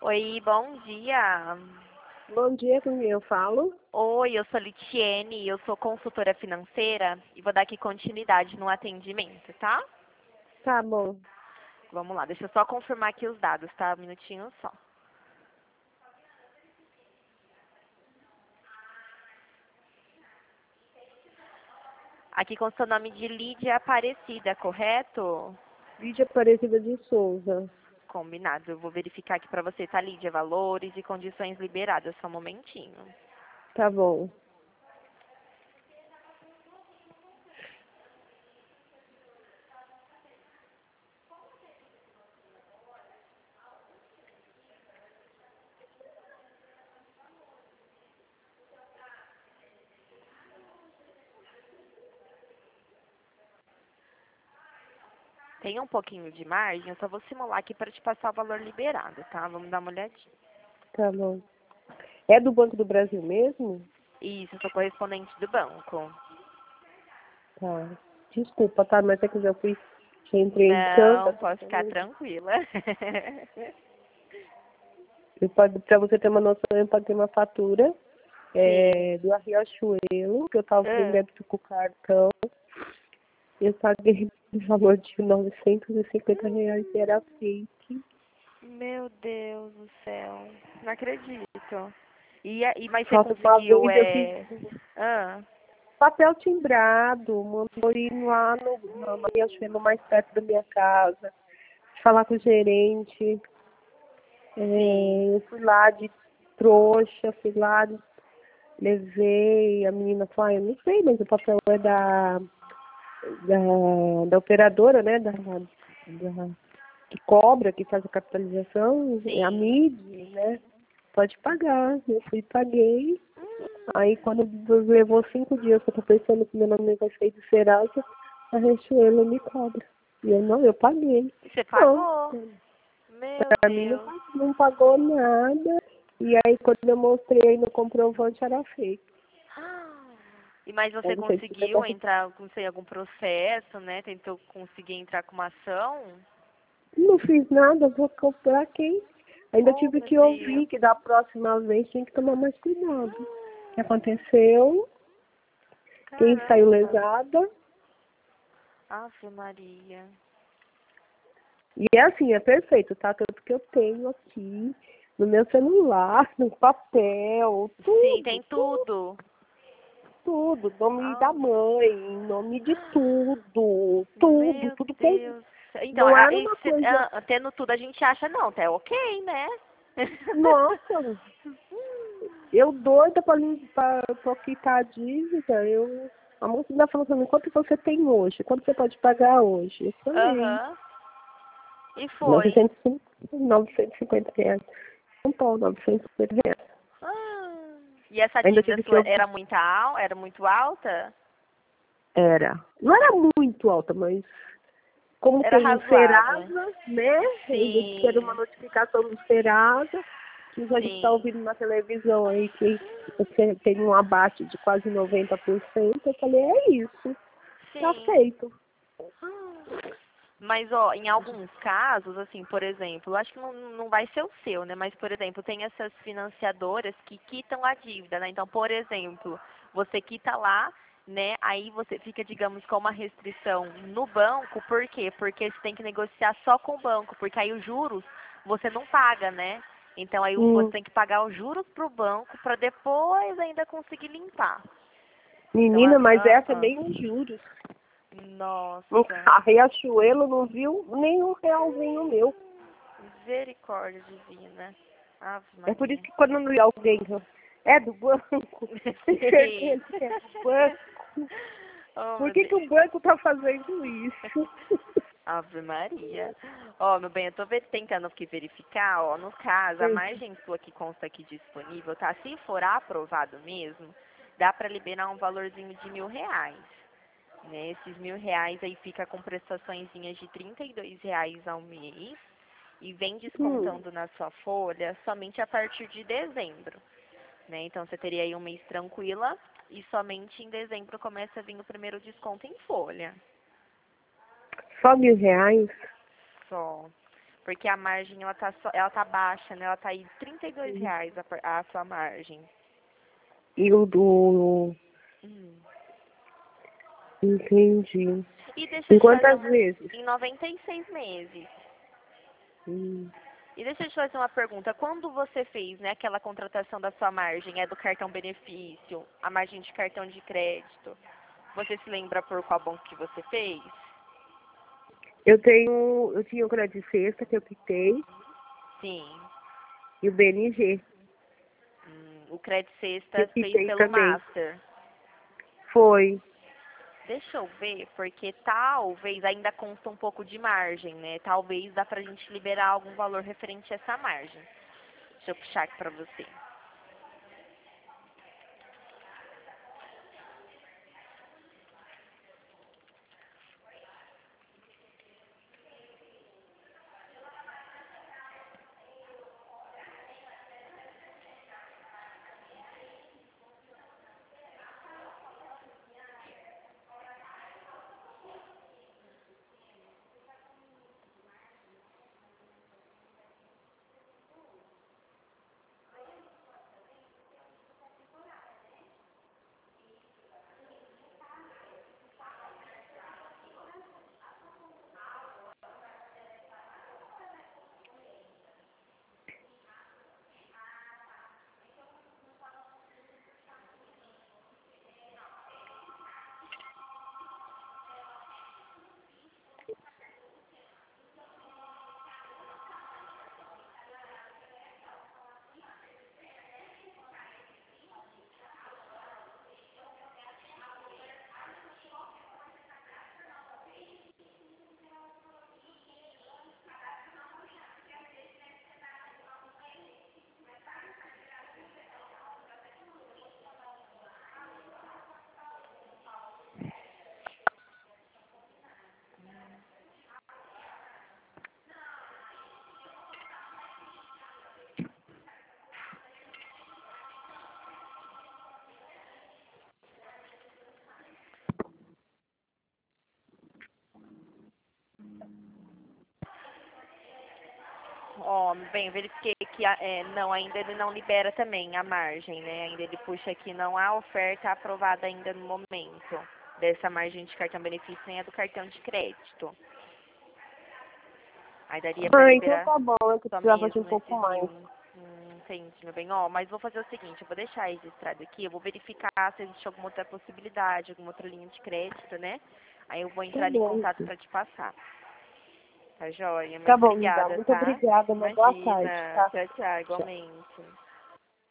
Oi, bom dia. Bom dia, com quem eu falo? Oi, eu sou Litiene, eu sou consultora financeira e vou dar aqui continuidade no atendimento, tá? Tá bom. Vamos lá, deixa eu só confirmar aqui os dados, tá? Um minutinho só. Aqui com o seu nome de Lídia Aparecida, correto? Lídia Aparecida de Souza. Combinado. Eu vou verificar aqui pra você, tá, Lídia? Valores e condições liberadas. Só um momentinho. Tá bom. Tem um pouquinho de margem, eu só vou simular aqui para te passar o valor liberado, tá? Vamos dar uma olhadinha. Tá bom. É do Banco do Brasil mesmo? Isso, eu sou correspondente do banco. Tá. Desculpa, tá? Mas é que eu já fui. Já entrei em Não, tanta. pode ficar tranquila. Pra você ter uma noção, eu paguei uma fatura Sim. do Riachuelo, que eu tava fazendo Ah, débito com o cartão. Eu paguei o valor de R$ 950 e era fake. meu Deus do céu. Não acredito. Mas você Só que uma conseguiu, vez eu fiz Ah, papel timbrado, mandou ir lá no Riachuelo mais perto da minha casa, falar com o gerente. sim. Eu fui lá de trouxa, levei, a menina falou, eu não sei, mas o papel é da operadora, né? Que cobra, que faz a capitalização, é a Sim. MID, né? Pode pagar. Eu fui e paguei. Aí quando levou 5 dias que eu tô pensando que meu nome vai sair do Serasa, a Riachuelo me cobra. E eu não, eu paguei. E você Não, pagou? Meu pra mim Deus. não pagou nada. E aí quando eu mostrei no comprovante era fake. Mas Aí você não sei se você tá... conseguiu entrar, não sei, algum processo, né? Tentou conseguir entrar com uma ação? Não fiz nada, vou comprar quem? Ainda Oh, tive meu que Deus. ouvir que da próxima vez tinha que tomar mais cuidado. O que aconteceu? Quem saiu Caramba. lesada? Ave Maria. E é assim, é perfeito, tá? Tanto que eu tenho aqui no meu celular, no papel, Sim, tudo, tem tudo, tudo. tudo. Nome da Ah, mãe, nome de tudo, tudo, meu tudo que Deus. Então, não era uma coisa. tendo tudo a gente acha, não, tá ok, né? Nossa, eu doida pra quitar a dívida, a moça ainda falou pra mim, quanto você tem hoje? Quanto você pode pagar hoje? Eu falei, Aham. E foi. 950 reais. Não pau, R$ 950. Ah, e essa Ainda dívida tive que sua ouvir. era muito alta? Era. Não era muito alta, mas como Era tem o razoável. Serasa, né? Ainda disse que era uma Sim, notificação do Serasa, que a gente está sim, ouvindo na televisão aí que você tem um abate de quase 90%. Eu falei, é isso, tá sim. feito. Mas, ó, em alguns casos, assim, por exemplo, eu acho que não vai ser o seu, né? Mas, por exemplo, tem essas financiadoras que quitam a dívida, né? Então, por exemplo, você quita lá, né? Aí você fica, digamos, com uma restrição no banco. Por quê? Porque você tem que negociar só com o banco, porque aí os juros você não paga, né? Então, aí você Hum, tem que pagar os juros pro banco para depois ainda conseguir limpar. Então, menina, mas essa é bem os juros. nossa, A Riachuelo não viu nem um realzinho meu. misericórdia divina. Ave É por isso Maria. que quando alguém é do banco, tem Sim. certeza que é do banco. Oh, Por meu que Deus. o banco tá fazendo isso? Ave Maria. Ó, meu bem, eu tô tentando aqui verificar, ó, no caso, a margem sua que consta aqui disponível, tá? Se for aprovado mesmo, dá pra liberar um valorzinho de R$ 1.000, né? Esses R$ 1.000 aí fica com prestaçõezinhas de R$ 32 ao mês e vem Hum, descontando na sua folha somente a partir de dezembro, né? Então você teria aí um mês tranquila e somente em dezembro começa a vir o primeiro desconto em folha. só R$ 1.000? Só. Porque a margem, ela tá baixa, né? Ela tá aí Sim. R$ 32 a sua margem. E o do... Hum. Entendi. E deixa Em eu te fazer quantas vezes? em 96 meses. Hum. E deixa eu te fazer uma pergunta. Quando você fez, né, aquela contratação da sua margem, é do cartão benefício, a margem de cartão de crédito, você se lembra por qual banco que você fez? Eu tinha o crédito sexta que eu quitei Sim. e o BNG O crédito que sexta eu fez quitei pelo também. Master. Foi. Deixa eu ver, porque talvez ainda consta um pouco de margem, né? Talvez dá pra gente liberar algum valor referente a essa margem. Deixa eu puxar aqui pra você. Ó, bem, verifiquei que não, ainda ele não libera também a margem, né? Ainda ele puxa aqui, não há oferta aprovada ainda no momento dessa margem de cartão benefício, nem a do cartão de crédito. Aí daria pra Ah, então liberar tá bom, é que eu só precisava de um mesmo pouco esses mais. 1.000. Entendi, meu bem. Ó, mas vou fazer o seguinte, eu vou deixar registrado aqui, eu vou verificar se existe alguma outra possibilidade, alguma outra linha de crédito, né? Aí eu vou Tá entrar em bom, contato então. pra te passar. Tá joia? Tá Muito bom, Lida. obrigada, Muito tá? obrigada. Uma boa tarde, Imagina. tá? Tchau, tchau, Tchau. igualmente.